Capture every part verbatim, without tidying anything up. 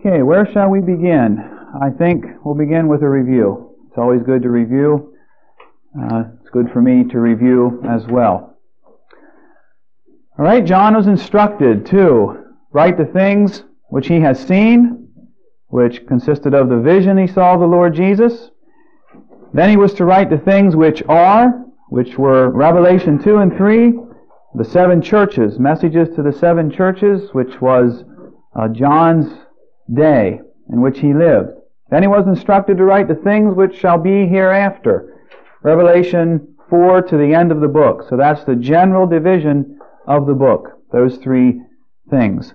Okay, where shall we begin? I think we'll begin with a review. It's always good to review. Uh, it's good for me to review as well. All right, John was instructed to write the things which he has seen, which consisted of the vision he saw of the Lord Jesus. Then he was to write the things which are, which were Revelation two and three, the seven churches, messages to the seven churches, which was uh, John's day in which he lived. Then he was instructed to write the things which shall be hereafter. Revelation four to the end of the book. So that's the general division of the book, those three things.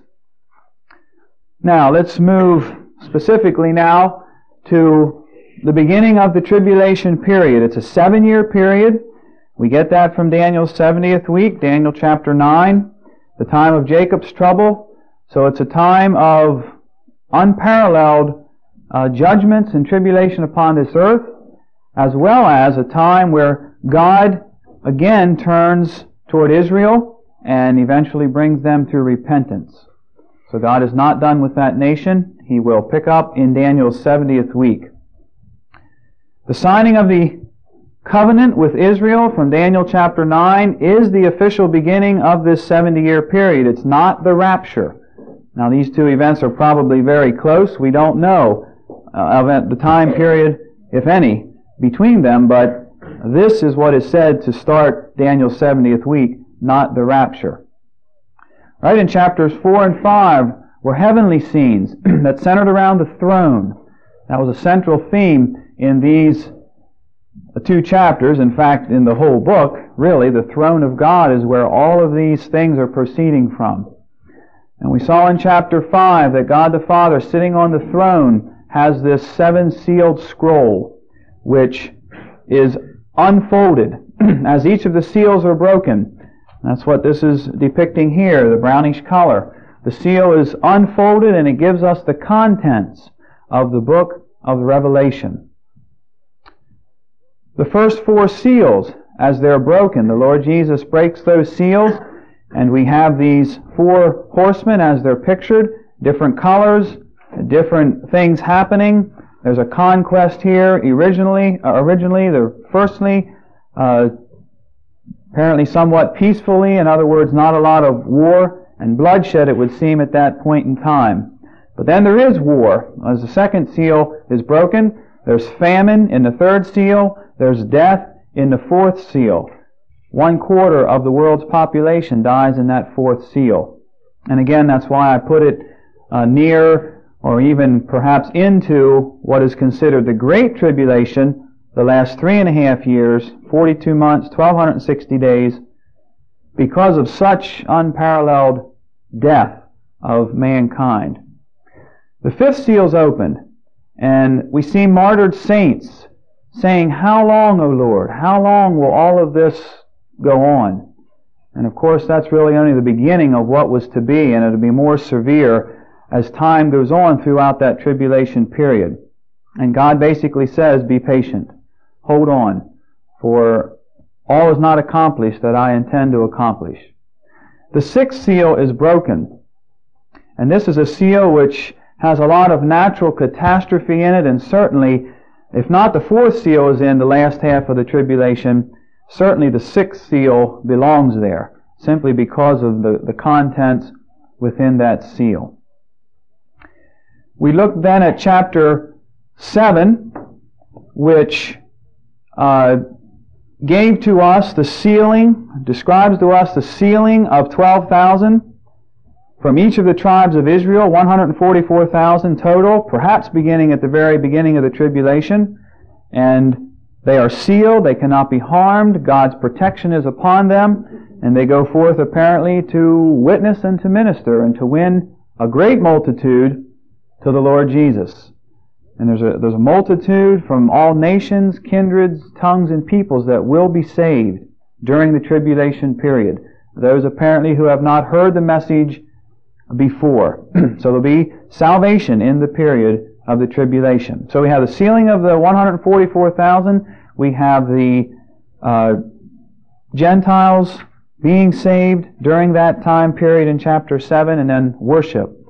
Now, let's move specifically now to the beginning of the tribulation period. It's a seven-year period. We get that from Daniel's seventieth week, Daniel chapter nine, the time of Jacob's trouble. So it's a time of unparalleled uh, judgments and tribulation upon this earth, as well as a time where God again turns toward Israel and eventually brings them to repentance. So God is not done with that nation. He will pick up in Daniel's seventieth week. The signing of the covenant with Israel from Daniel chapter nine is the official beginning of this seventy-year period. It's not the rapture. Now, these two events are probably very close. We don't know uh, of the time period, if any, between them, but this is what is said to start Daniel's seventieth week, not the rapture. Right in chapters four and five were heavenly scenes that centered around the throne. That was a central theme in these two chapters. In fact, in the whole book, really, the throne of God is where all of these things are proceeding from. And we saw in chapter five that God the Father, sitting on the throne, has this seven-sealed scroll, which is unfolded as each of the seals are broken. That's what this is depicting here, the brownish color. The seal is unfolded and it gives us the contents of the book of Revelation. The first four seals, as they're broken, the Lord Jesus breaks those seals, and we have these four horsemen as they're pictured, different colors, different things happening. There's a conquest here originally, uh, originally, the firstly, uh, apparently somewhat peacefully, in other words, not a lot of war and bloodshed, it would seem, at that point in time. But then there is war. As the second seal is broken, there's famine in the third seal, there's death in the fourth seal. One quarter of the world's population dies in that fourth seal. And again, that's why I put it uh, near or even perhaps into what is considered the Great Tribulation, the last three and a half years, forty-two months, twelve sixty days, because of such unparalleled death of mankind. The fifth seal's opened, and we see martyred saints saying, "How long, O Lord? How long will all of this go on?" And of course, that's really only the beginning of what was to be, and it'll be more severe as time goes on throughout that tribulation period. And God basically says, be patient. Hold on, for all is not accomplished that I intend to accomplish. The sixth seal is broken. And this is a seal which has a lot of natural catastrophe in it, and certainly, if not the fourth seal is in the last half of the tribulation, certainly the sixth seal belongs there, simply because of the, the contents within that seal. We look then at chapter seven, which uh, gave to us the sealing, describes to us the sealing of twelve thousand from each of the tribes of Israel, one hundred forty-four thousand total, perhaps beginning at the very beginning of the tribulation. And they are sealed, they cannot be harmed, God's protection is upon them, and they go forth apparently to witness and to minister and to win a great multitude to the Lord Jesus. And there's a, there's a multitude from all nations, kindreds, tongues, and peoples that will be saved during the tribulation period. Those apparently who have not heard the message before. So there'll be salvation in the period of the tribulation. So we have the sealing of the one hundred forty-four thousand. We have the uh, Gentiles being saved during that time period in chapter seven, and then worship.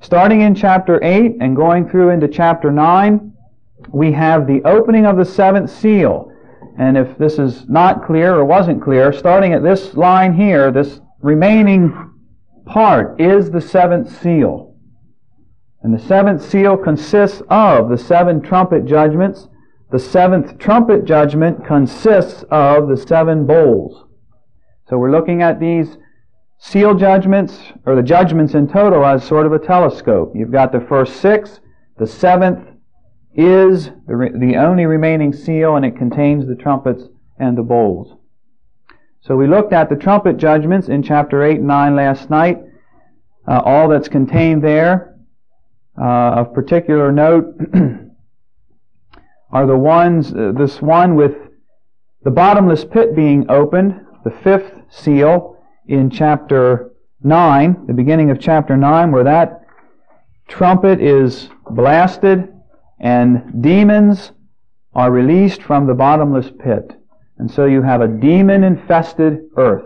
Starting in chapter eight and going through into chapter nine, we have the opening of the seventh seal. And if this is not clear or wasn't clear, starting at this line here, this remaining part is the seventh seal. And the seventh seal consists of the seven trumpet judgments. The seventh trumpet judgment consists of the seven bowls. So we're looking at these seal judgments, or the judgments in total, as sort of a telescope. You've got the first six. The seventh is the, re- the only remaining seal, and it contains the trumpets and the bowls. So we looked at the trumpet judgments in chapter eight and nine last night. Uh, all that's contained there. Uh, of particular note are the ones, uh, this one with the bottomless pit being opened, the fifth seal in chapter nine, the beginning of chapter nine, where that trumpet is blasted and demons are released from the bottomless pit. And so you have a demon-infested earth.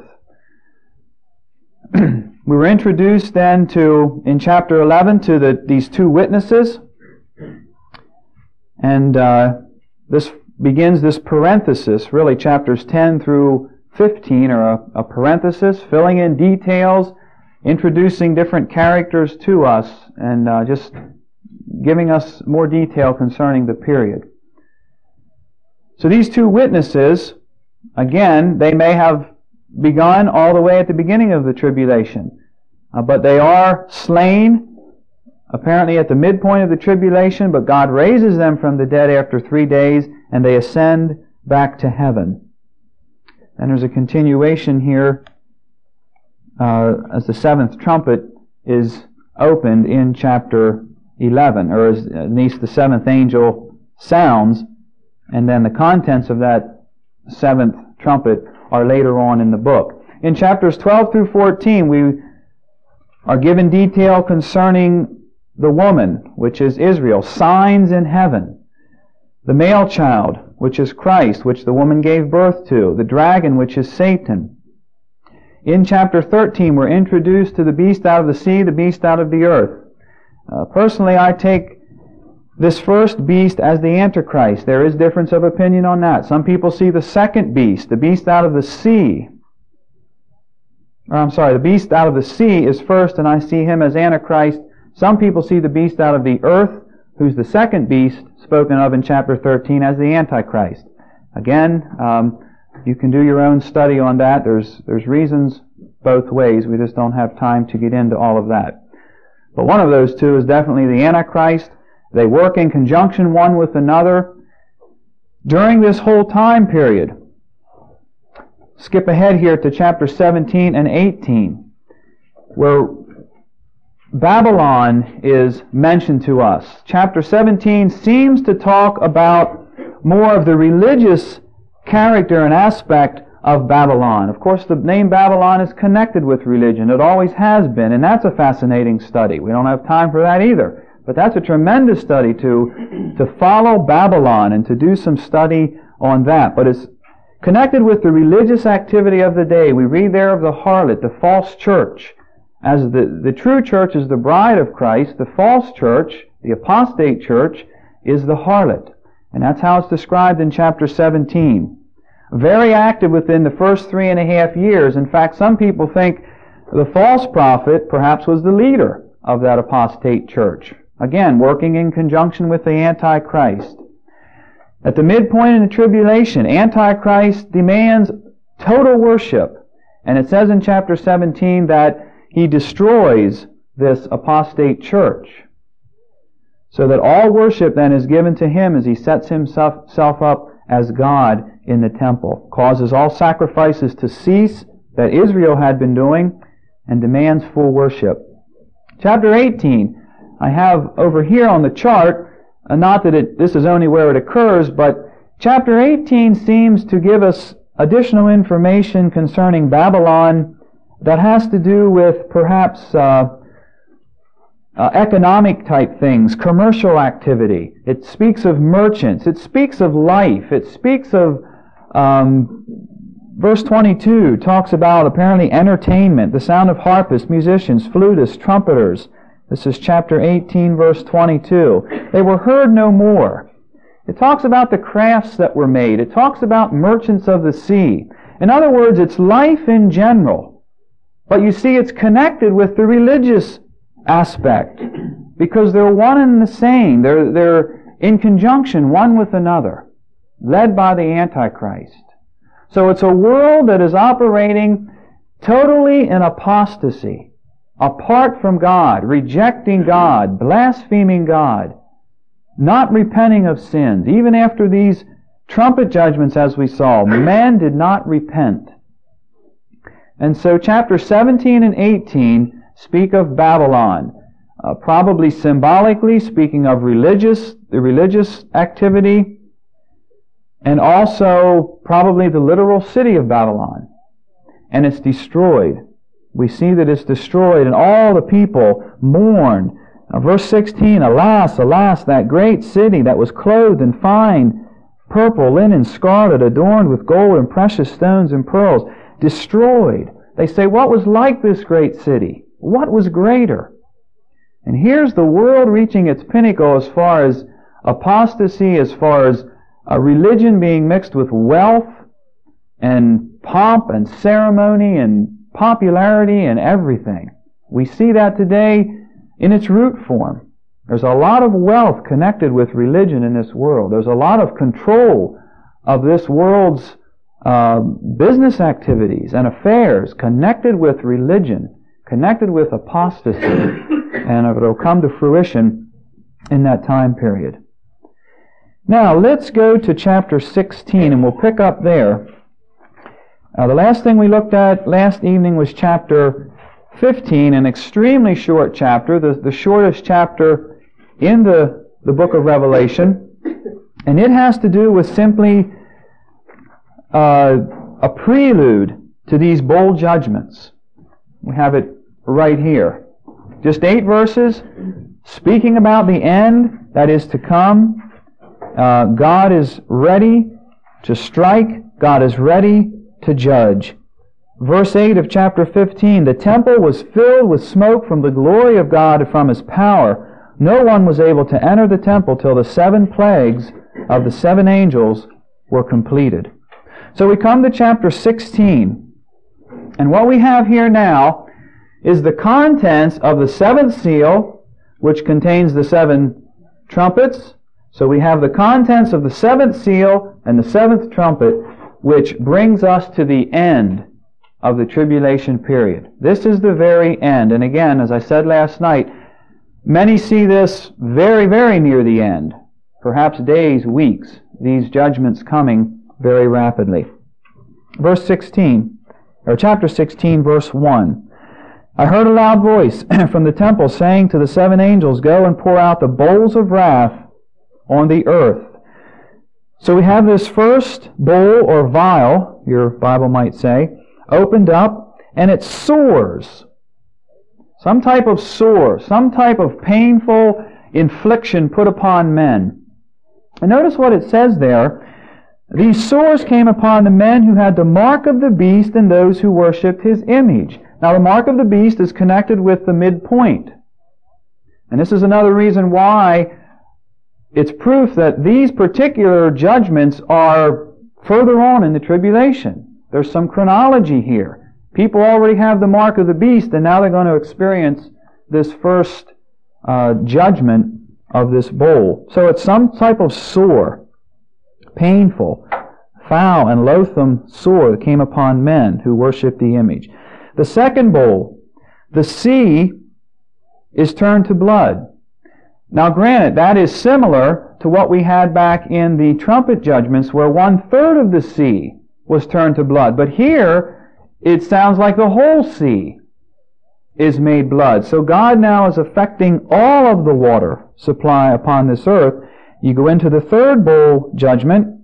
We were introduced then to, in chapter eleven, to the, these two witnesses. And uh, this begins this parenthesis, really chapters ten through fifteen are a, a parenthesis, filling in details, introducing different characters to us, and uh, just giving us more detail concerning the period. So these two witnesses, again, they may have begun all the way at the beginning of the tribulation, uh, but they are slain apparently at the midpoint of the tribulation, but God raises them from the dead after three days, and they ascend back to heaven. And there's a continuation here uh, as the seventh trumpet is opened in chapter eleven, or as at least the seventh angel sounds, and then the contents of that seventh trumpet are later on in the book. In chapters twelve through fourteen, we are given detail concerning the woman, which is Israel, signs in heaven, the male child, which is Christ, which the woman gave birth to, the dragon, which is Satan. In chapter thirteen, we're introduced to the beast out of the sea, the beast out of the earth. Uh, personally, I take this first beast as the Antichrist. There is difference of opinion on that. Some people see the second beast, the beast out of the sea. Or I'm sorry, the beast out of the sea is first, and I see him as Antichrist. Some people see the beast out of the earth, who's the second beast spoken of in chapter thirteen, as the Antichrist. Again, um, you can do your own study on that. There's there's reasons both ways. We just don't have time to get into all of that. But one of those two is definitely the Antichrist. They work in conjunction one with another during this whole time period. Skip ahead here to chapter seventeen and eighteen, where Babylon is mentioned to us. Chapter seventeen seems to talk about more of the religious character and aspect of Babylon. Of course, the name Babylon is connected with religion. It always has been, and that's a fascinating study. We don't have time for that either. But that's a tremendous study to, to follow Babylon and to do some study on that. But it's connected with the religious activity of the day. We read there of the harlot, the false church. As the, the true church is the bride of Christ, the false church, the apostate church, is the harlot. And that's how it's described in chapter seventeen. Very active within the first three and a half years. In fact, some people think the false prophet perhaps was the leader of that apostate church. Again, working in conjunction with the Antichrist. At the midpoint in the tribulation, Antichrist demands total worship. And it says in chapter seventeen that he destroys this apostate church, so that all worship then is given to him as he sets himself up as God in the temple, causes all sacrifices to cease that Israel had been doing, and demands full worship. Chapter eighteen, I have over here on the chart, uh, not that it, this is only where it occurs, but chapter eighteen seems to give us additional information concerning Babylon that has to do with perhaps uh, uh, economic type things, commercial activity. It speaks of merchants. It speaks of life. It speaks of, um, verse twenty-two talks about apparently entertainment, the sound of harpists, musicians, flutists, trumpeters, This is chapter eighteen, verse twenty-two. They were heard no more. It talks about the crafts that were made. It talks about merchants of the sea. In other words, it's life in general. But you see, it's connected with the religious aspect because they're one and the same. They're, they're in conjunction one with another, led by the Antichrist. So it's a world that is operating totally in apostasy, apart from God, rejecting God, blaspheming God, not repenting of sins. Even after these trumpet judgments, as we saw, man did not repent. And so chapter seventeen and eighteen speak of Babylon, uh, probably symbolically speaking of religious, the religious activity, and also probably the literal city of Babylon. And it's destroyed. We see that it's destroyed, and all the people mourn. Now, verse sixteen, alas, alas, that great city that was clothed in fine purple, linen, scarlet, adorned with gold and precious stones and pearls, destroyed. They say, what was like this great city? What was greater? And here's the world reaching its pinnacle as far as apostasy, as far as a religion being mixed with wealth and pomp and ceremony and popularity and everything. We see that today in its root form. There's a lot of wealth connected with religion in this world. There's a lot of control of this world's uh, business activities and affairs connected with religion, connected with apostasy, and it will come to fruition in that time period. Now, let's go to chapter sixteen, and we'll pick up there. Uh, the last thing we looked at last evening was chapter fifteen, an extremely short chapter, the, the shortest chapter in the, the book of Revelation. And it has to do with simply uh, a prelude to these bowl judgments. We have it right here. Just eight verses speaking about the end that is to come. Uh, God is ready to strike. God is ready to judge. Verse eight of chapter fifteen, the temple was filled with smoke from the glory of God and from His power. No one was able to enter the temple till the seven plagues of the seven angels were completed. So we come to chapter sixteen, and what we have here now is the contents of the seventh seal, which contains the seven trumpets. So we have the contents of the seventh seal and the seventh trumpet, which brings us to the end of the tribulation period. This is the very end. And again, as I said last night, many see this very, very near the end. Perhaps days, weeks, these judgments coming very rapidly. Verse sixteen, or chapter sixteen, verse one. I heard a loud voice from the temple saying to the seven angels, go and pour out the bowls of wrath on the earth. So we have this first bowl or vial, your Bible might say, opened up, and it soars. Some type of sore, some type of painful infliction put upon men. And notice what it says there. These sores came upon the men who had the mark of the beast and those who worshipped his image. Now the mark of the beast is connected with the midpoint. And this is another reason why it's proof that these particular judgments are further on in the tribulation. There's some chronology here. People already have the mark of the beast, and now they're going to experience this first uh, judgment of this bowl. So it's some type of sore, painful, foul, and loathsome sore that came upon men who worship the image. The second bowl, the sea, is turned to blood. Now granted, that is similar to what we had back in the trumpet judgments where one-third of the sea was turned to blood. But here, it sounds like the whole sea is made blood. So God now is affecting all of the water supply upon this earth. You go into the third bowl judgment,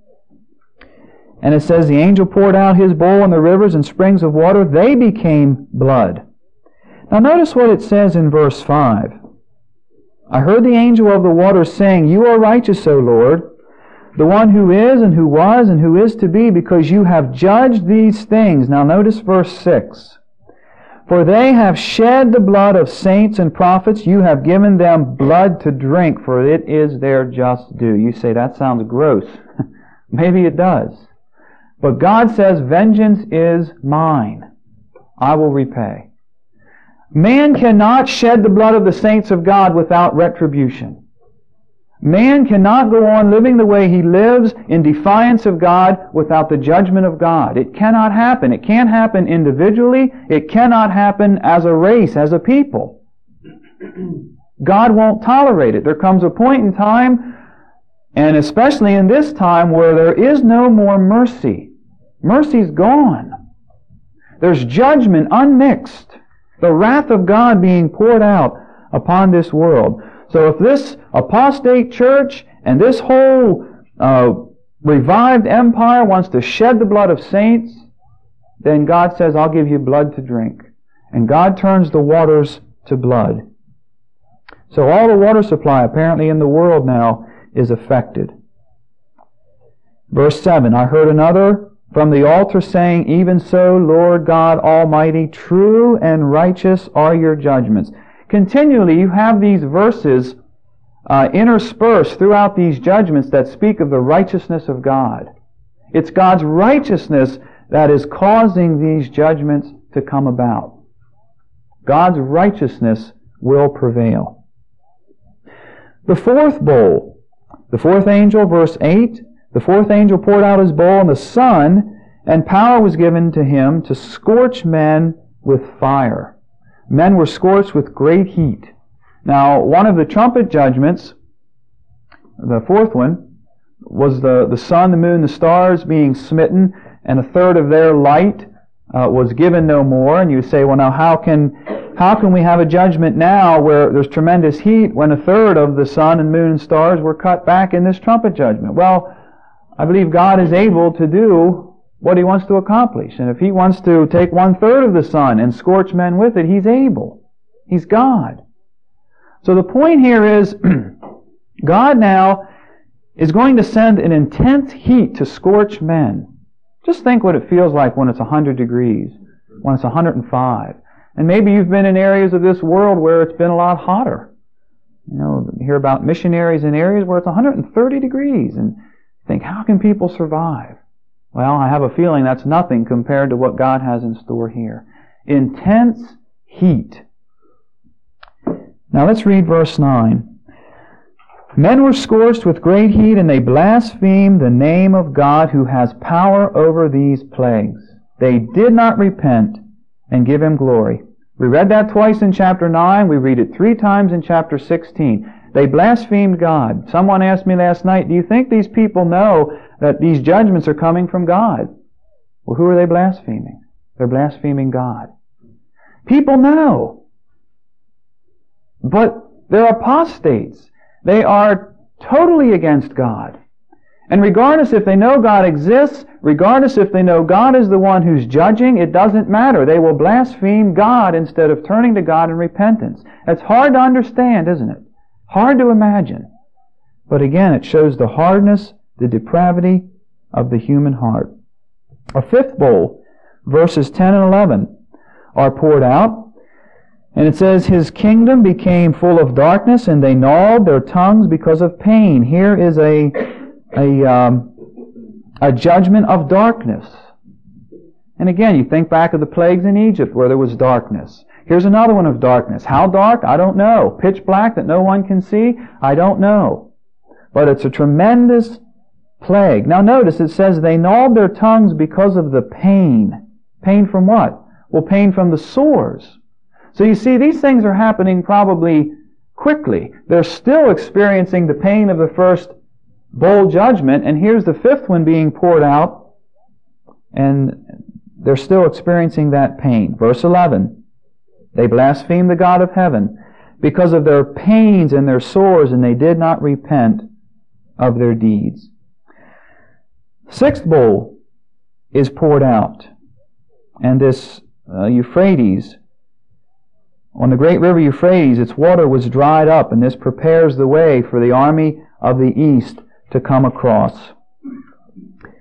and it says, the angel poured out his bowl on the rivers and springs of water. They became blood. Now notice what it says in verse five. I heard the angel of the waters saying, you are righteous, O Lord, the one who is and who was and who is to be, because you have judged these things. Now notice verse six. For they have shed the blood of saints and prophets. You have given them blood to drink, for it is their just due. You say, that sounds gross. Maybe it does. But God says, vengeance is mine. I will repay. Man cannot shed the blood of the saints of God without retribution. Man cannot go on living the way he lives in defiance of God without the judgment of God. It cannot happen. It can't happen individually. It cannot happen as a race, as a people. God won't tolerate it. There comes a point in time, and especially in this time, where there is no more mercy. Mercy's gone. There's judgment unmixed. The wrath of God being poured out upon this world. So if this apostate church and this whole uh, revived empire wants to shed the blood of saints, then God says, I'll give you blood to drink. And God turns the waters to blood. So all the water supply apparently in the world now is affected. Verse seven, I heard another from the altar saying, even so, Lord God Almighty, true and righteous are your judgments. Continually, you have these verses uh, interspersed throughout these judgments that speak of the righteousness of God. It's God's righteousness that is causing these judgments to come about. God's righteousness will prevail. The fourth bowl, the fourth angel, verse eight, the fourth angel poured out his bowl on the sun, and power was given to him to scorch men with fire. Men were scorched with great heat. Now, one of the trumpet judgments, the fourth one, was the, the sun, the moon, the stars being smitten, and a third of their light uh, was given no more. And you say, well, now how can how can we have a judgment now where there's tremendous heat when a third of the sun and moon and stars were cut back in this trumpet judgment? Well, I believe God is able to do what He wants to accomplish. And if He wants to take one-third of the sun and scorch men with it, He's able. He's God. So the point here is, God now is going to send an intense heat to scorch men. Just think what it feels like when it's one hundred degrees, when it's one hundred five. And maybe you've been in areas of this world where it's been a lot hotter. You know, you hear about missionaries in areas where it's one hundred thirty degrees, and think, how can people survive? Well, I have a feeling that's nothing compared to what God has in store here. Intense heat. Now let's read verse nine. Men were scorched with great heat, and they blasphemed the name of God who has power over these plagues. They did not repent and give Him glory. We read that twice in chapter nine. We read it three times in chapter sixteen. They blasphemed God. Someone asked me last night, do you think these people know that these judgments are coming from God? Well, who are they blaspheming? They're blaspheming God. People know. But they're apostates. They are totally against God. And regardless if they know God exists, regardless if they know God is the one who's judging, it doesn't matter. They will blaspheme God instead of turning to God in repentance. It's hard to understand, isn't it? Hard to imagine. But again, it shows the hardness, the depravity of the human heart. A fifth bowl, verses ten and eleven, are poured out. And it says, His kingdom became full of darkness, and they gnawed their tongues because of pain. Here is a, a, um, a judgment of darkness. And again, you think back of the plagues in Egypt where there was darkness. Here's another one of darkness. How dark? I don't know. Pitch black that no one can see? I don't know. But it's a tremendous plague. Now notice it says they gnawed their tongues because of the pain. Pain from what? Well, pain from the sores. So you see, these things are happening probably quickly. They're still experiencing the pain of the first bowl judgment, and here's the fifth one being poured out, and they're still experiencing that pain. Verse eleven. They blasphemed the God of heaven because of their pains and their sores, and they did not repent of their deeds. Sixth bowl is poured out, and this uh, Euphrates, on the great river Euphrates, its water was dried up, and this prepares the way for the army of the east to come across.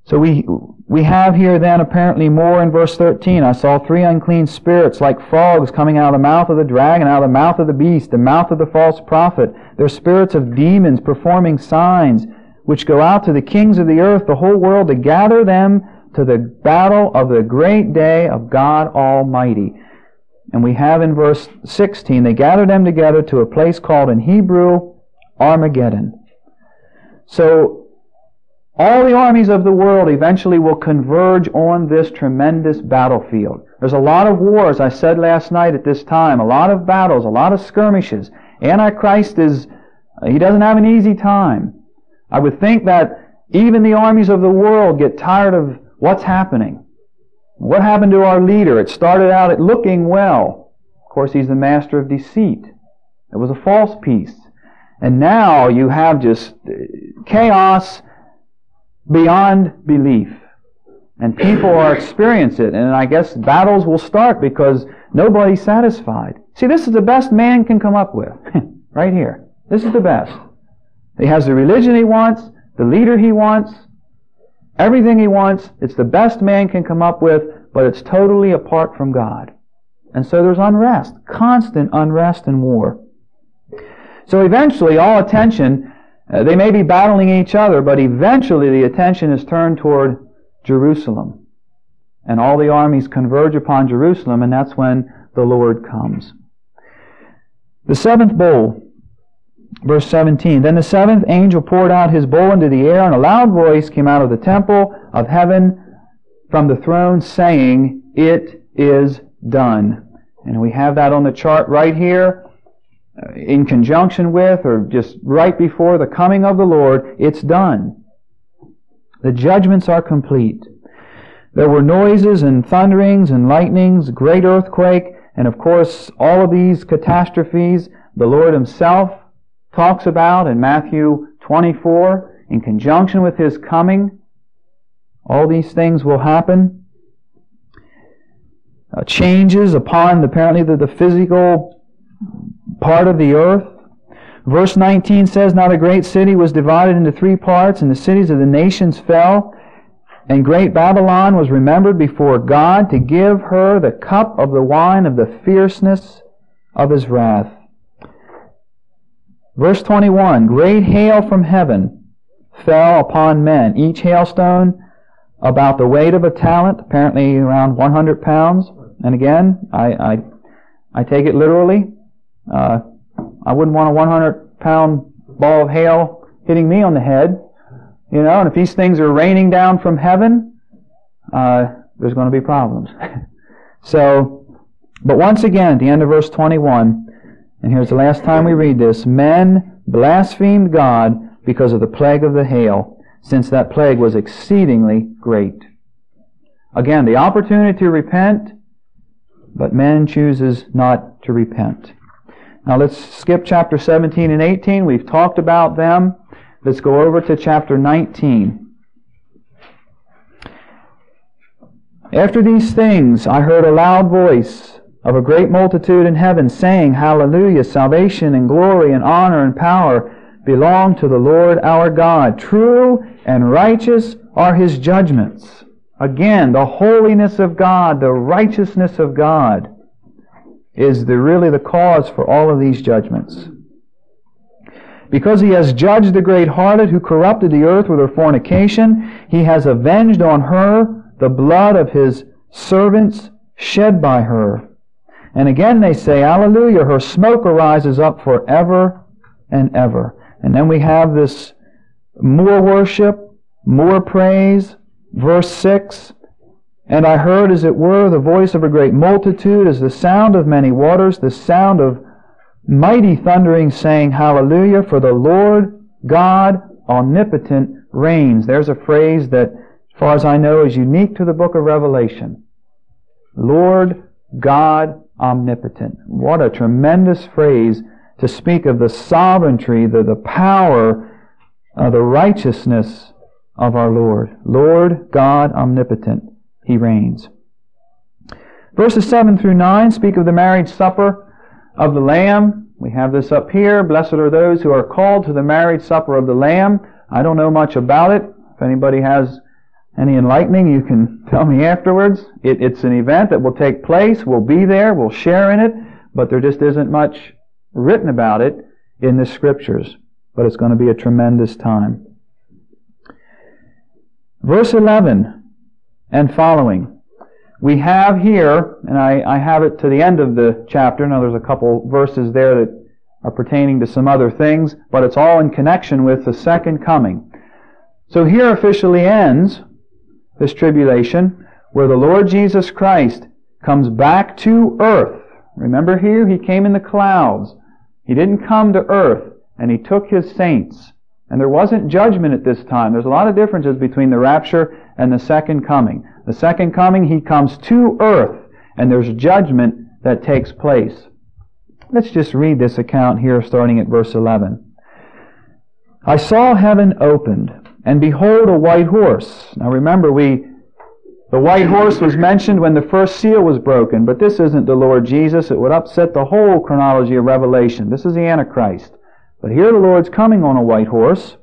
So we we have here then apparently more in verse thirteen. I saw three unclean spirits like frogs coming out of the mouth of the dragon, out of the mouth of the beast, the mouth of the false prophet. They're spirits of demons performing signs, which go out to the kings of the earth, the whole world, to gather them to the battle of the great day of God Almighty. And we have in verse sixteen, they gathered them together to a place called in Hebrew Armageddon. So all the armies of the world eventually will converge on this tremendous battlefield. There's a lot of wars, I said last night at this time, a lot of battles, a lot of skirmishes. Antichrist is, he doesn't have an easy time. I would think that even the armies of the world get tired of what's happening. What happened to our leader? It started out at looking well. Of course, he's the master of deceit. It was a false peace. And now you have just chaos beyond belief. And people are experiencing it. And I guess battles will start because nobody's satisfied. See, this is the best man can come up with. Right here. This is the best. He has the religion he wants, the leader he wants, everything he wants. It's the best man can come up with, but it's totally apart from God. And so there's unrest, constant unrest and war. So eventually all attention, Uh, they may be battling each other, but eventually the attention is turned toward Jerusalem. And all the armies converge upon Jerusalem, and that's when the Lord comes. The seventh bowl, verse seventeen. Then the seventh angel poured out his bowl into the air, and a loud voice came out of the temple of heaven from the throne, saying, "It is done." And we have that on the chart right here. In conjunction with, or just right before the coming of the Lord, it's done. The judgments are complete. There were noises and thunderings and lightnings, great earthquake, and of course all of these catastrophes the Lord Himself talks about in Matthew twenty-four in conjunction with His coming. All these things will happen. Uh, changes upon apparently the, the physical part of the earth. Verse nineteen says, "Now the great city was divided into three parts, and the cities of the nations fell. And great Babylon was remembered before God to give her the cup of the wine of the fierceness of His wrath." Verse twenty-one, "Great hail from heaven fell upon men, each hailstone about the weight of a talent," apparently around one hundred pounds. And again, I, I, I take it literally. Uh, I wouldn't want a one hundred pound ball of hail hitting me on the head. You know, and if these things are raining down from heaven, uh, there's going to be problems. So, but once again, at the end of verse twenty-one, and here's the last time we read this, "Men blasphemed God because of the plague of the hail, since that plague was exceedingly great." Again, the opportunity to repent, but man chooses not to repent. Now let's skip chapter seventeen and eighteen. We've talked about them. Let's go over to chapter nineteen. "After these things I heard a loud voice of a great multitude in heaven saying, Hallelujah, salvation and glory and honor and power belong to the Lord our God. True and righteous are His judgments." Again, the holiness of God, the righteousness of God is the, really the cause for all of these judgments. "Because He has judged the great harlot who corrupted the earth with her fornication, He has avenged on her the blood of His servants shed by her. And again they say, Hallelujah, her smoke arises up forever and ever." And then we have this more worship, more praise. Verse six, "And I heard, as it were, the voice of a great multitude, as the sound of many waters, the sound of mighty thundering, saying, Hallelujah, for the Lord God omnipotent reigns." There's a phrase that, as far as I know, is unique to the book of Revelation. Lord God omnipotent. What a tremendous phrase to speak of the sovereignty, the, the power, uh, the righteousness of our Lord. Lord God omnipotent. He reigns. Verses seven through nine speak of the marriage supper of the Lamb. We have this up here. "Blessed are those who are called to the marriage supper of the Lamb." I don't know much about it. If anybody has Any enlightening you can tell me afterwards? It, it's an event that will take place. We'll be there. We'll share in it. But there just isn't much written about it in the Scriptures. But it's going to be a tremendous time. Verse eleven and following. We have here, and I, I have it to the end of the chapter. Now there's a couple verses there that are pertaining to some other things, but it's all in connection with the second coming. So here officially ends this tribulation, where the Lord Jesus Christ comes back to earth. Remember here, He came in the clouds. He didn't come to earth, and He took His saints. And there wasn't judgment at this time. There's a lot of differences between the rapture and the second coming. The second coming, He comes to earth, and there's judgment that takes place. Let's just read this account here, starting at verse eleven. I saw heaven opened, and behold a white horse. Now remember, we the white horse was mentioned when the first seal was broken, but this isn't the Lord Jesus. It would upset the whole chronology of Revelation. This is the Antichrist. But here the Lord's coming on a white horse.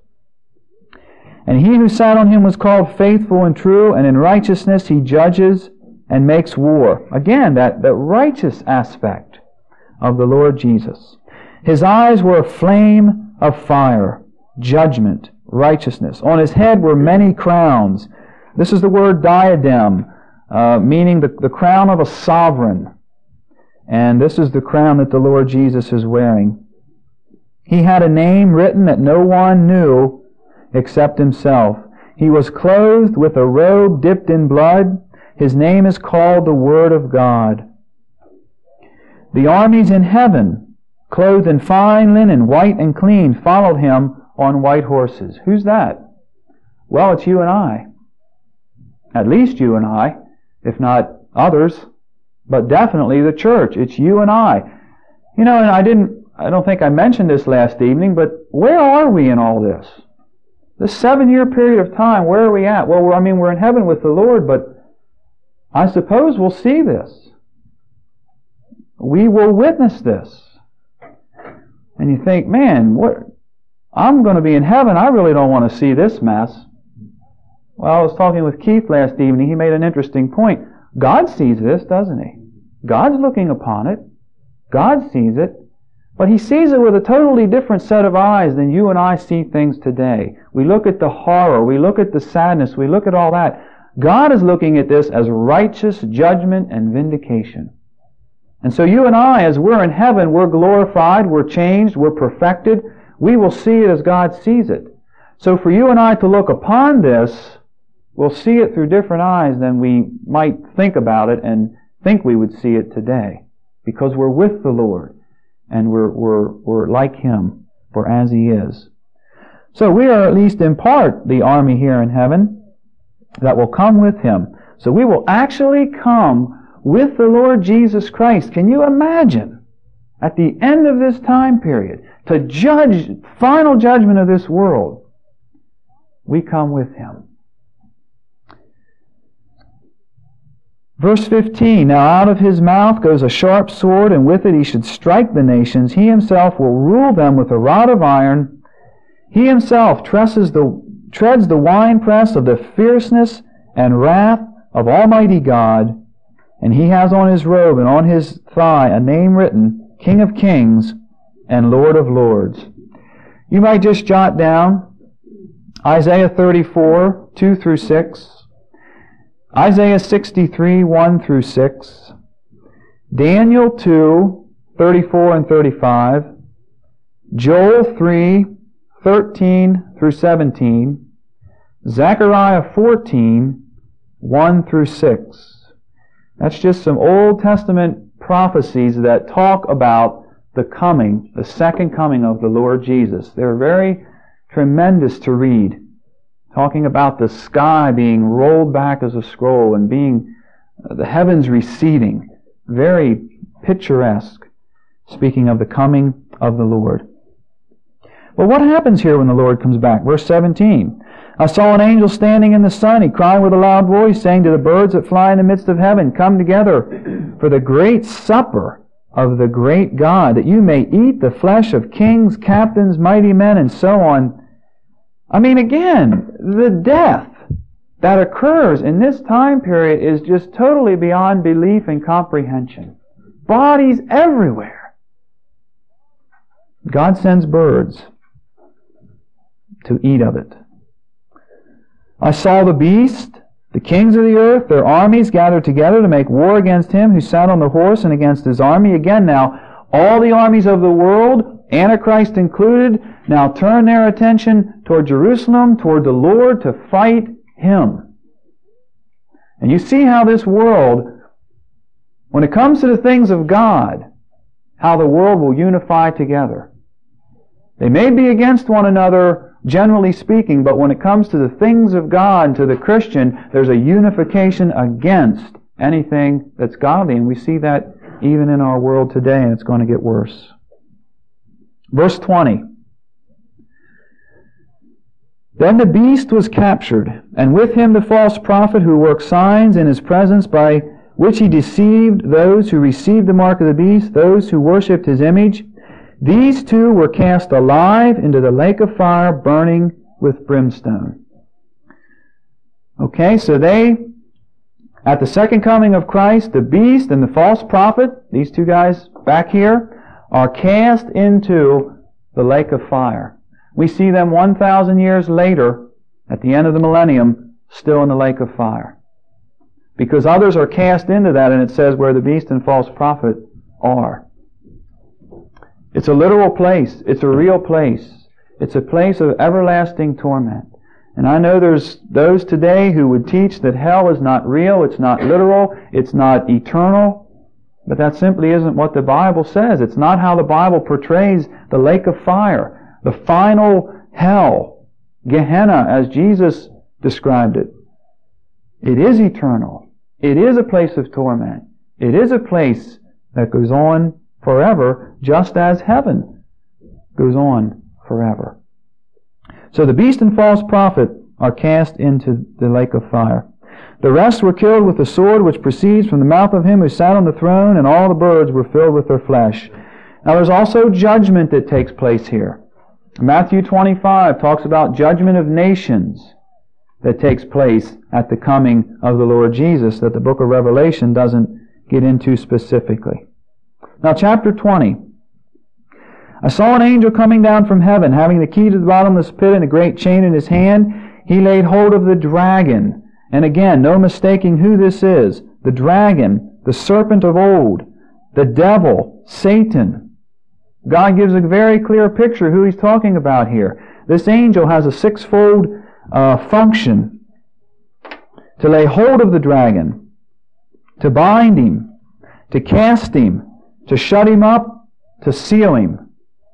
And He who sat on Him was called Faithful and True, and in righteousness He judges and makes war. Again, that, that righteous aspect of the Lord Jesus. His eyes were a flame of fire, judgment, righteousness. On His head were many crowns. This is the word diadem, uh, meaning the, the crown of a sovereign. And this is the crown that the Lord Jesus is wearing. He had a name written that no one knew except Himself. He was clothed with a robe dipped in blood. His name is called the Word of God. The armies in heaven, clothed in fine linen, white and clean, followed Him on white horses. Who's that? Well, it's you and I. At least you and I, if not others, but definitely the church. It's you and I. You know, and I didn't, I don't think I mentioned this last evening, but where are we in all this? This seven-year period of time, where are we at? Well, we're, I mean, we're in heaven with the Lord, but I suppose we'll see this. We will witness this. And you think, man, what? I'm going to be in heaven. I really don't want to see this mess. Well, I was talking with Keith last evening. He made an interesting point. God sees this, doesn't He? God's looking upon it. God sees it. But He sees it with a totally different set of eyes than you and I see things today. We look at the horror. We look at the sadness. We look at all that. God is looking at this as righteous judgment and vindication. And so you and I, as we're in heaven, we're glorified, we're changed, we're perfected. We will see it as God sees it. So for you and I to look upon this, we'll see it through different eyes than we might think about it and think we would see it today. Because we're with the Lord and we're, we're, we're like Him, for as He is. So we are at least in part the army here in heaven that will come with Him. So we will actually come with the Lord Jesus Christ. Can you imagine, at the end of this time period, to judge, final judgment of this world, we come with Him. Verse fifteen, now out of His mouth goes a sharp sword, and with it He should strike the nations. He Himself will rule them with a rod of iron. He Himself tresses the, treads the winepress of the fierceness and wrath of Almighty God. And He has on His robe and on His thigh a name written, King of Kings and Lord of Lords. You might just jot down Isaiah thirty-four, two through six. Isaiah sixty-three, one through six. Daniel two, thirty-four and thirty-five. Joel three, thirteen through seventeen. Zechariah fourteen, one through six. That's just some Old Testament prophecies that talk about the coming, the second coming of the Lord Jesus. They're very tremendous to read. Talking about the sky being rolled back as a scroll and being uh, the heavens receding. Very picturesque, speaking of the coming of the Lord. Well, what happens here when the Lord comes back? Verse seventeen. I saw an angel standing in the sun. He cried with a loud voice, saying to the birds that fly in the midst of heaven, come together for the great supper of the great God, that you may eat the flesh of kings, captains, mighty men, and so on. I mean, again, the death, that occurs in this time period is just totally beyond belief and comprehension. Bodies everywhere. God sends birds to eat of it. I saw the beast, the kings of the earth, their armies gathered together to make war against him who sat on the horse and against his army. Again now, all the armies of the world, Antichrist included, now turn their attention toward Jerusalem, toward the Lord, to fight him. And you see how this world, when it comes to the things of God, how the world will unify together. They may be against one another, generally speaking, but when it comes to the things of God, to the Christian, there's a unification against anything that's godly. And we see that even in our world today, and it's going to get worse. Verse twenty. Then the beast was captured, and with him the false prophet who worked signs in his presence, by which he deceived those who received the mark of the beast, those who worshipped his image. These two were cast alive into the lake of fire, burning with brimstone. Okay, so they, at the second coming of Christ, the beast and the false prophet, these two guys back here, are cast into the lake of fire. We see them one thousand years later, at the end of the millennium, still in the lake of fire. Because others are cast into that, and it says where the beast and false prophet are. It's a literal place. It's a real place. It's a place of everlasting torment. And I know there's those today who would teach that hell is not real, it's not literal, it's not eternal. But that simply isn't what the Bible says. It's not how the Bible portrays the lake of fire. The final hell, Gehenna, as Jesus described it. It is eternal. It is a place of torment. It is a place that goes on forever, just as heaven goes on forever. So the beast and false prophet are cast into the lake of fire. The rest were killed with the sword which proceeds from the mouth of him who sat on the throne, and all the birds were filled with their flesh. Now there's also judgment that takes place here. Matthew twenty-five talks about judgment of nations that takes place at the coming of the Lord Jesus, that the book of Revelation doesn't get into specifically. Now chapter twenty. I saw an angel coming down from heaven, having the key to the bottomless pit and a great chain in his hand. He laid hold of the dragon. And again, no mistaking who this is. The dragon, the serpent of old, the devil, Satan. God gives a very clear picture who he's talking about here. This angel has a sixfold uh, function: to lay hold of the dragon, to bind him, to cast him, to shut him up, to seal him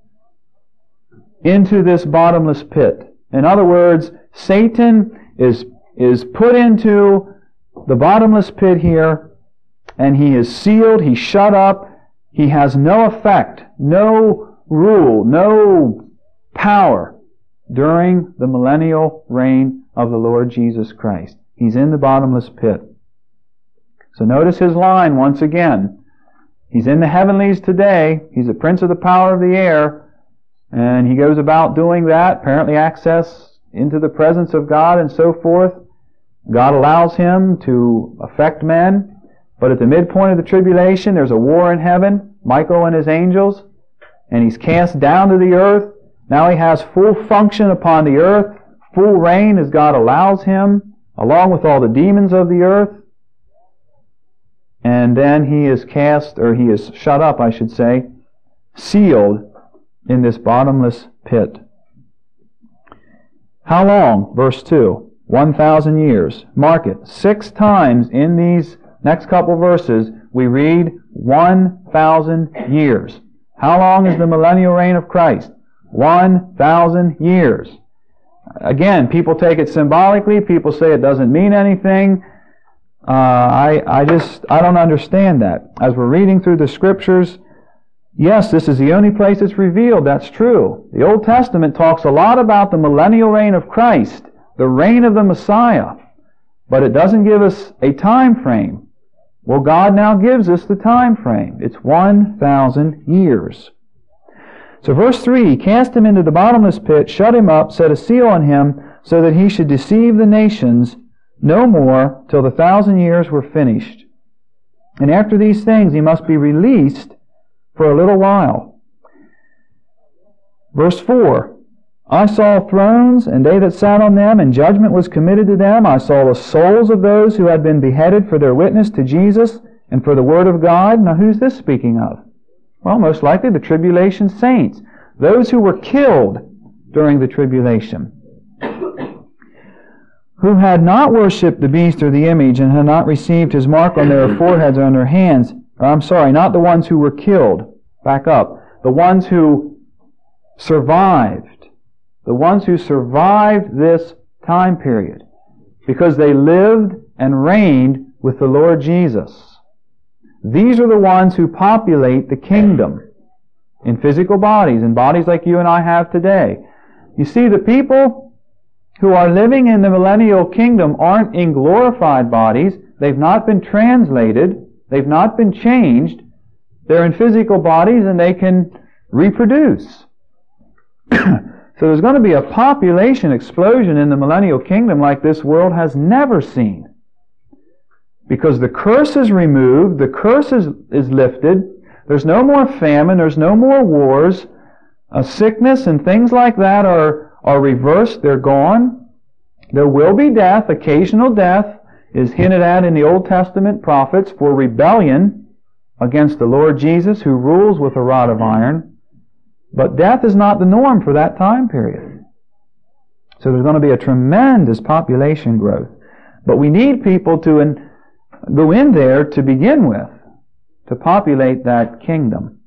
into this bottomless pit. In other words, Satan is, is put into the bottomless pit here, and he is sealed, he's shut up. He has no effect, no rule, no power during the millennial reign of the Lord Jesus Christ. He's in the bottomless pit. So notice his line once again. He's in the heavenlies today. He's the prince of the power of the air. And he goes about doing that, apparently access into the presence of God and so forth. God allows him to affect men. But at the midpoint of the tribulation, there's a war in heaven, Michael and his angels, and he's cast down to the earth. Now he has full function upon the earth, full reign as God allows him, along with all the demons of the earth. And then he is cast, or he is shut up, I should say, sealed in this bottomless pit. How long? Verse two. One thousand years. Mark it. Six times in these next couple verses, we read one thousand years. How long is the millennial reign of Christ? one thousand years. Again, people take it symbolically. People say it doesn't mean anything. Uh, I, I just, I don't understand that. As we're reading through the Scriptures, yes, this is the only place it's revealed. That's true. The Old Testament talks a lot about the millennial reign of Christ, the reign of the Messiah, but it doesn't give us a time frame. Well, God now gives us the time frame. It's one thousand years. So verse three, He cast him into the bottomless pit, shut him up, set a seal on him, so that he should deceive the nations no more till the thousand years were finished. And after these things he must be released for a little while. Verse four, I saw thrones, and they that sat on them, and judgment was committed to them. I saw the souls of those who had been beheaded for their witness to Jesus and for the word of God. Now who's this speaking of? Well, most likely the tribulation saints, those who were killed during the tribulation, who had not worshipped the beast or the image, and had not received his mark on their foreheads or on their hands. Or, I'm sorry, not the ones who were killed. Back up. The ones who survived. The ones who survived this time period, because they lived and reigned with the Lord Jesus. These are the ones who populate the kingdom in physical bodies, in bodies like you and I have today. You see, the people who are living in the millennial kingdom aren't in glorified bodies. They've not been translated. They've not been changed. They're in physical bodies and they can reproduce. So there's going to be a population explosion in the millennial kingdom like this world has never seen. Because the curse is removed, the curse is, is lifted, there's no more famine, there's no more wars, uh, sickness and things like that are, are reversed, they're gone. There will be death, occasional death is hinted at in the Old Testament prophets for rebellion against the Lord Jesus who rules with a rod of iron. But death is not the norm for that time period. So there's going to be a tremendous population growth. But we need people to in, go in there to begin with, to populate that kingdom.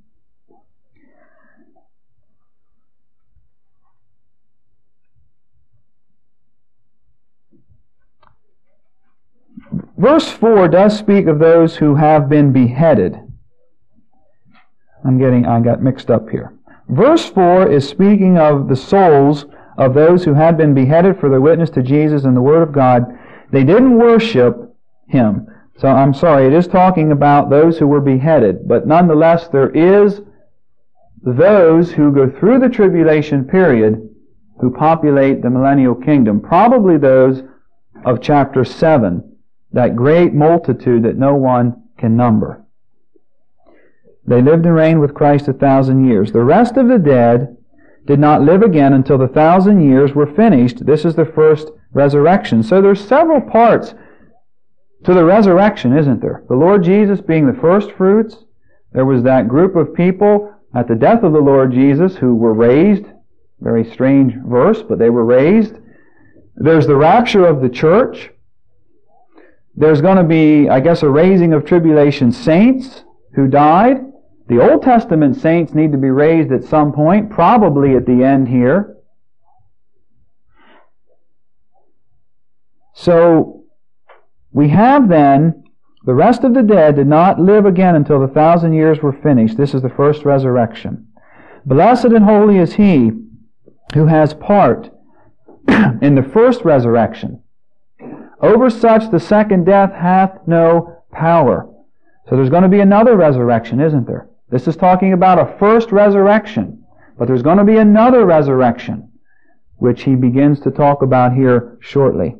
Verse four does speak of those who have been beheaded. I'm getting, I got mixed up here. Verse four is speaking of the souls of those who had been beheaded for their witness to Jesus and the Word of God. They didn't worship Him. So I'm sorry, it is talking about those who were beheaded. But nonetheless, there is those who go through the tribulation period who populate the millennial kingdom. Probably those of chapter seven, that great multitude that no one can number. They lived and reigned with Christ a thousand years. The rest of the dead did not live again until the thousand years were finished. This is the first resurrection. So there's several parts to the resurrection, isn't there? The Lord Jesus being the first fruits. There was that group of people at the death of the Lord Jesus who were raised. Very strange verse, but they were raised. There's the rapture of the church. There's going to be, I guess, a raising of tribulation saints who died. The Old Testament saints need to be raised at some point, probably at the end here. So, we have then, the rest of the dead did not live again until the thousand years were finished. This is the first resurrection. Blessed and holy is he who has part in the first resurrection. Over such the second death hath no power. So there's going to be another resurrection, isn't there? This is talking about a first resurrection. But there's going to be another resurrection, which he begins to talk about here shortly.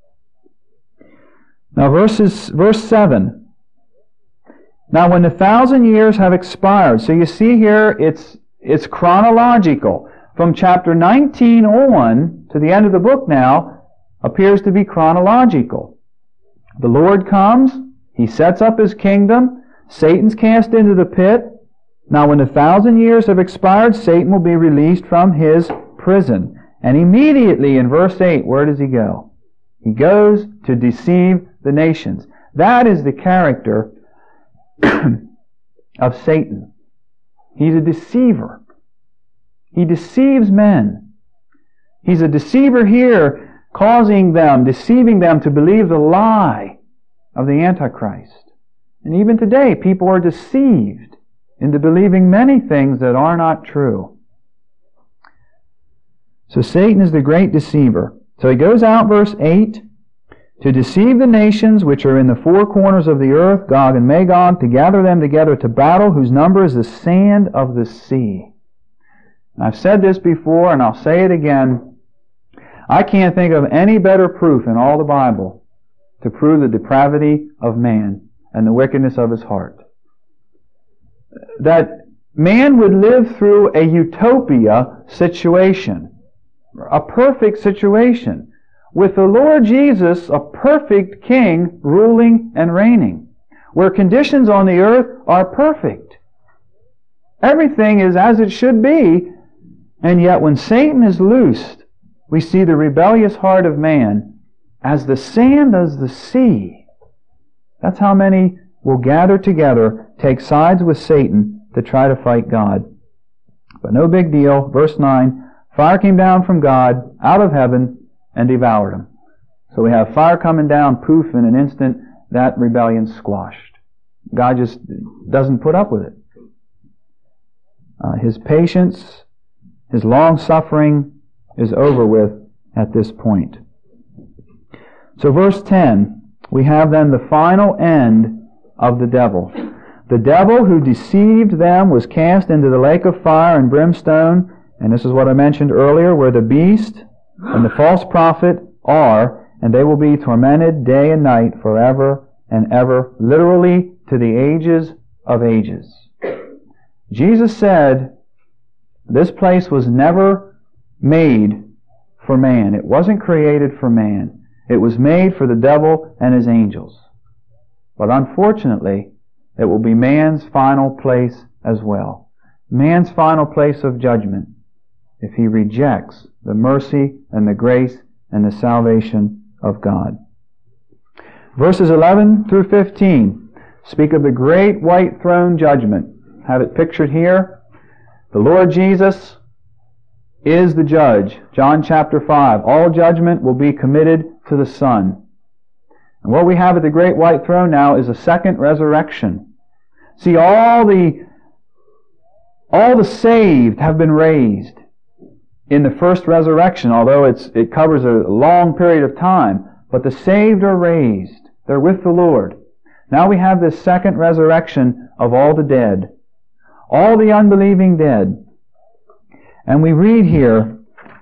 Now verses, verse seven. Now when the thousand years have expired, so you see here it's, it's chronological. From chapter nineteen on to the end of the book now appears to be chronological. The Lord comes, He sets up His kingdom, Satan's cast into the pit. Now when the thousand years have expired, Satan will be released from his prison. And immediately in verse eight, where does he go? He goes to deceive the nations. That is the character of Satan. He's a deceiver. He deceives men. He's a deceiver here, causing them, deceiving them to believe the lie of the Antichrist. And even today, people are deceived into believing many things that are not true. So Satan is the great deceiver. So he goes out, verse eight, to deceive the nations which are in the four corners of the earth, Gog and Magog, to gather them together to battle, whose number is the sand of the sea. I've said this before, and I'll say it again. I can't think of any better proof in all the Bible to prove the depravity of man and the wickedness of his heart. That man would live through a utopia situation, a perfect situation, with the Lord Jesus, a perfect king, ruling and reigning, where conditions on the earth are perfect. Everything is as it should be, and yet when Satan is loosed, we see the rebellious heart of man as the sand as the sea. That's how many will gather together, take sides with Satan to try to fight God. But no big deal. Verse nine, fire came down from God out of heaven and devoured them. So we have fire coming down, poof, in an instant, that rebellion squashed. God just doesn't put up with it. Uh, his patience, His long-suffering is over with at this point. So verse ten, we have then the final end of the devil. The devil who deceived them was cast into the lake of fire and brimstone, and this is what I mentioned earlier, where the beast and the false prophet are, and they will be tormented day and night forever and ever, literally to the ages of ages. Jesus said this place was never made for man. It wasn't created for man. It was made for the devil and his angels. But unfortunately, it will be man's final place as well. Man's final place of judgment if he rejects the mercy and the grace and the salvation of God. Verses eleven through fifteen speak of the great white throne judgment. Have it pictured here. The Lord Jesus is the judge. John chapter five. All judgment will be committed to the Son. And what we have at the great white throne now is a second resurrection. See, all the all the saved have been raised in the first resurrection, although it's it covers a long period of time. But the saved are raised. They're with the Lord. Now we have this second resurrection of all the dead. All the unbelieving dead. And we read here,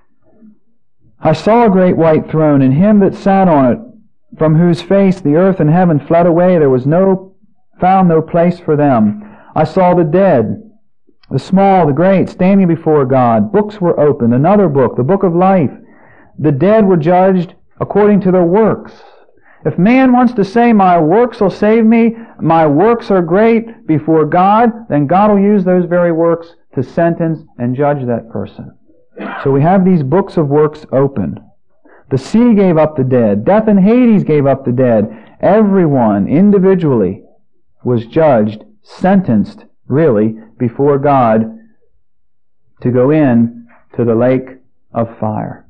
I saw a great white throne, and him that sat on it, from whose face the earth and heaven fled away. There was no, found no place for them. I saw the dead, the small, the great, standing before God. Books were opened. Another book, the book of life. The dead were judged according to their works. If man wants to say, my works will save me, my works are great before God, then God will use those very works to sentence and judge that person. So we have these books of works opened. The sea gave up the dead. Death and Hades gave up the dead. Everyone, individually, was judged, sentenced, really, before God to go in to the lake of fire.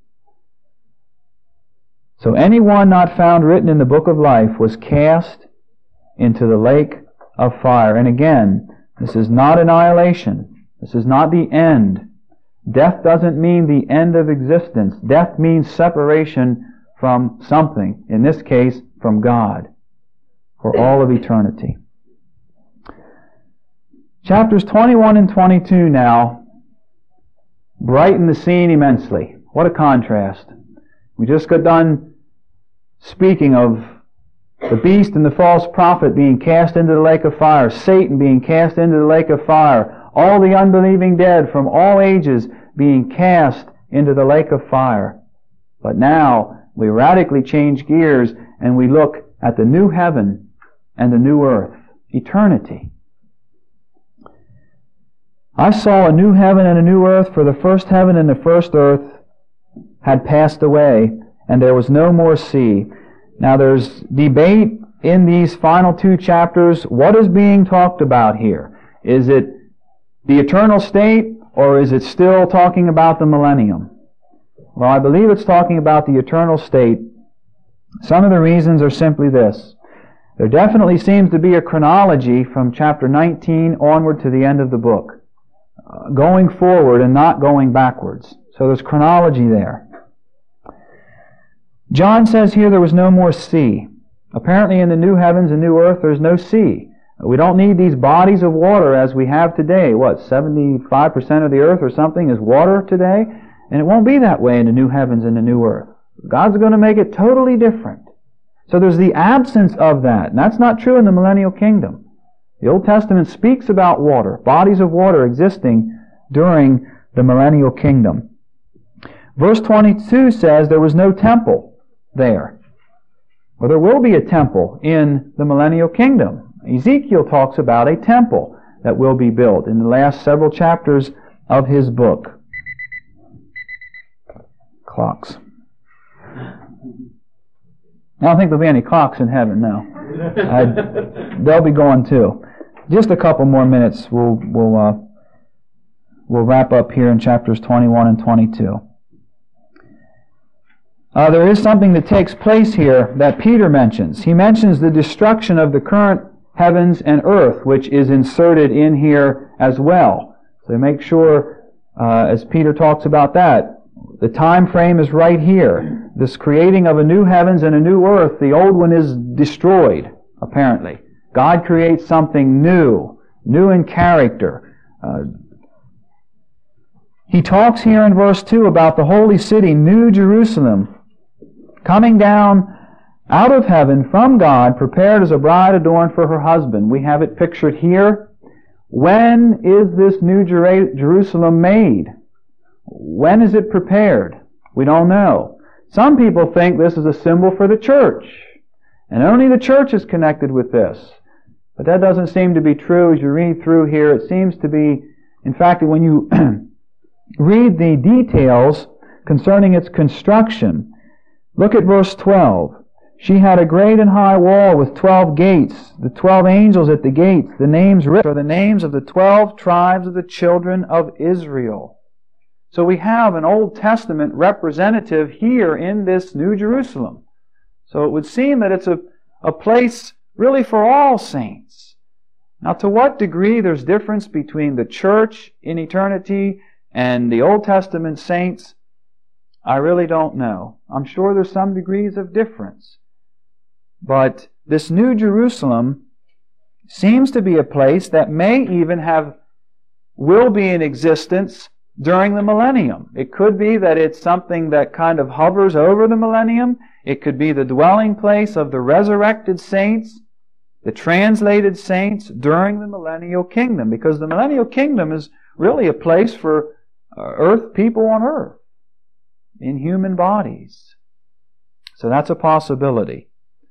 So anyone not found written in the book of life was cast into the lake of fire. And again, this is not annihilation. This is not the end. Death doesn't mean the end of existence. Death means separation from something. In this case, from God. For all of eternity. Chapters twenty-one and twenty-two now brighten the scene immensely. What a contrast. We just got done speaking of the beast and the false prophet being cast into the lake of fire, Satan being cast into the lake of fire, all the unbelieving dead from all ages being cast into the lake of fire. But now we radically change gears and we look at the new heaven and the new earth, eternity. I saw a new heaven and a new earth, for the first heaven and the first earth had passed away, and there was no more sea. Now there's debate in these final two chapters. What is being talked about here? Is it the eternal state, or is it still talking about the millennium? Well, I believe it's talking about the eternal state. Some of the reasons are simply this. There definitely seems to be a chronology from chapter nineteen onward to the end of the book. Uh, going forward and not going backwards. So there's chronology there. John says here there was no more sea. Apparently in the new heavens and new earth there's no sea. We don't need these bodies of water as we have today. What, seventy-five percent of the earth or something is water today? And it won't be that way in the new heavens and the new earth. God's going to make it totally different. So there's the absence of that. And that's not true in the millennial kingdom. The Old Testament speaks about water, bodies of water existing during the millennial kingdom. Verse twenty-two says there was no temple there. Well, there will be a temple in the millennial kingdom. Ezekiel talks about a temple that will be built in the last several chapters of his book. Clocks. I don't think there'll be any clocks in heaven, no. I, they'll be going too. Just a couple more minutes. We'll we'll uh, we'll wrap up here in chapters twenty-one and twenty-two. Uh, there is something that takes place here that Peter mentions. He mentions the destruction of the current heavens and earth, which is inserted in here as well. So make sure, uh, as Peter talks about that, the time frame is right here. This creating of a new heavens and a new earth, the old one is destroyed, apparently. God creates something new, new in character. Uh, he talks here in verse two about the holy city, New Jerusalem, coming down out of heaven from God, prepared as a bride adorned for her husband. We have it pictured here. When is this New Jer- Jerusalem made? When is it prepared? We don't know. Some people think this is a symbol for the church, and only the church is connected with this. But that doesn't seem to be true as you read through here. It seems to be, in fact, when you read the details concerning its construction, look at verse twelve. She had a great and high wall with twelve gates, the twelve angels at the gates. The names written are the names of the twelve tribes of the children of Israel. So we have an Old Testament representative here in this New Jerusalem. So it would seem that it's a, a place really for all saints. Now, to what degree there's difference between the church in eternity and the Old Testament saints, I really don't know. I'm sure there's some degrees of difference. But this New Jerusalem seems to be a place that may even have, will be in existence during the millennium. It could be that it's something that kind of hovers over the millennium. It could be the dwelling place of the resurrected saints, the translated saints during the millennial kingdom, because the millennial kingdom is really a place for uh, earth people on earth in human bodies. So that's a possibility.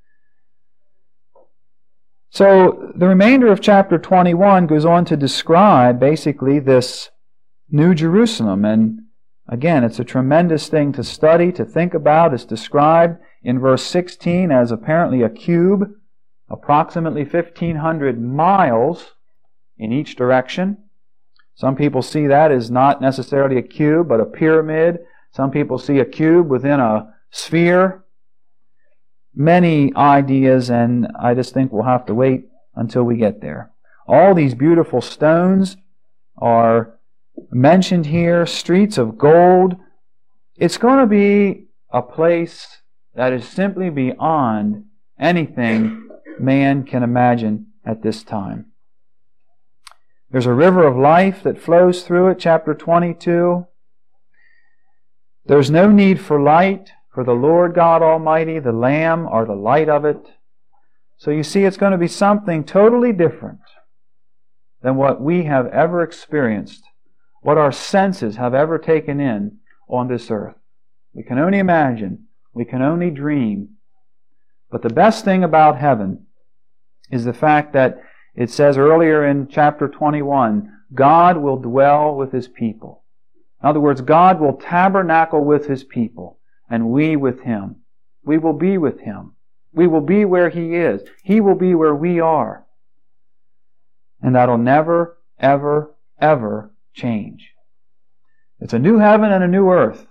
So the remainder of chapter twenty-one goes on to describe basically this New Jerusalem. And again, it's a tremendous thing to study, to think about. It's described in verse sixteen as apparently a cube, approximately fifteen hundred miles in each direction. Some people see that as not necessarily a cube, but a pyramid. Some people see a cube within a sphere. Many ideas, and I just think we'll have to wait until we get there. All these beautiful stones are mentioned here, streets of gold. It's going to be a place that is simply beyond anything man can imagine at this time. There's a river of life that flows through it, chapter twenty-two. There's no need for light, for the Lord God Almighty, the Lamb, are the light of it. So you see, it's going to be something totally different than what we have ever experienced, what our senses have ever taken in on this earth. We can only imagine, we can only dream. But the best thing about heaven is the fact that it says earlier in chapter twenty-one, God will dwell with His people. In other words, God will tabernacle with His people, and we with Him. We will be with Him. We will be where He is. He will be where we are. And that'll never, ever, ever change. It's a new heaven and a new earth.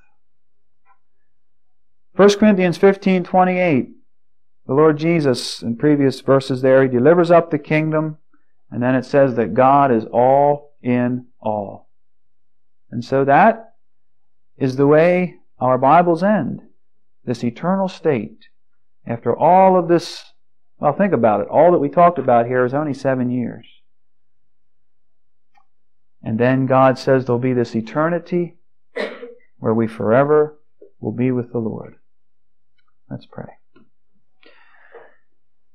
First Corinthians fifteen twenty-eight. The Lord Jesus, in previous verses there, He delivers up the kingdom, and then it says that God is all in all. And so that is the way our Bibles end. This eternal state. After all of this, well, think about it. All that we talked about here is only seven years. And then God says there'll be this eternity where we forever will be with the Lord. Let's pray.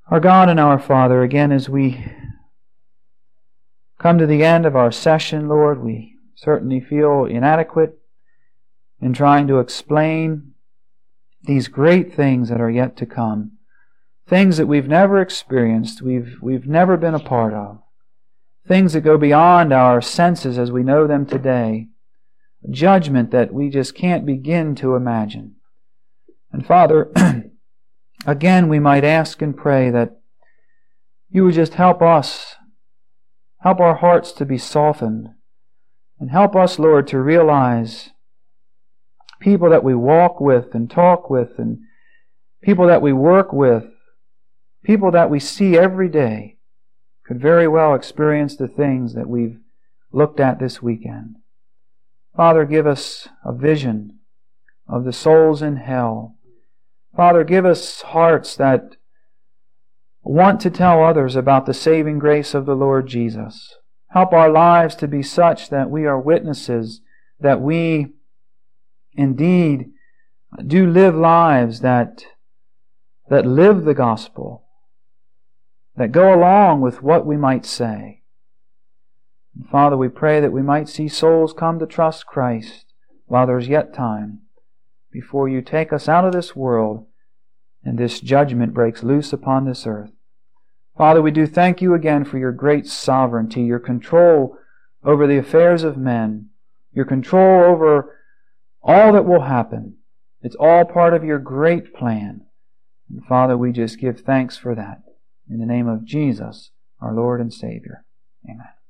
Our God and our Father, again as we come to the end of our session, Lord, we certainly feel inadequate in trying to explain these great things that are yet to come. Things that we've never experienced, we've, we've never been a part of. Things that go beyond our senses as we know them today. Judgment that we just can't begin to imagine. And Father, again we might ask and pray that You would just help us, help our hearts to be softened, and help us, Lord, to realize people that we walk with and talk with, and people that we work with, people that we see every day, could very well experience the things that we've looked at this weekend. Father, give us a vision of the souls in hell. Father, give us hearts that want to tell others about the saving grace of the Lord Jesus. Help our lives to be such that we are witnesses, that we indeed do live lives that, that live the gospel, that go along with what we might say. And Father, we pray that we might see souls come to trust Christ while there's yet time, before You take us out of this world and this judgment breaks loose upon this earth. Father, we do thank You again for Your great sovereignty, Your control over the affairs of men, Your control over all that will happen. It's all part of Your great plan. And Father, we just give thanks for that. In the name of Jesus, our Lord and Savior. Amen.